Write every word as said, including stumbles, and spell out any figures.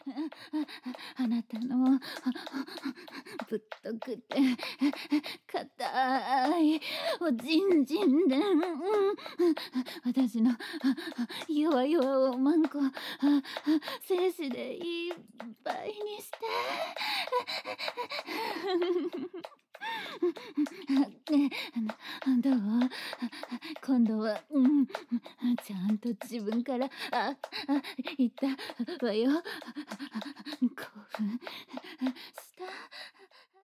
あなたのぶっとくて硬いおちんちんで、私の弱々をまんこ精子でいっぱいにしてどう？今度は、うん、ちゃんと自分からああ言ったわよ。興奮した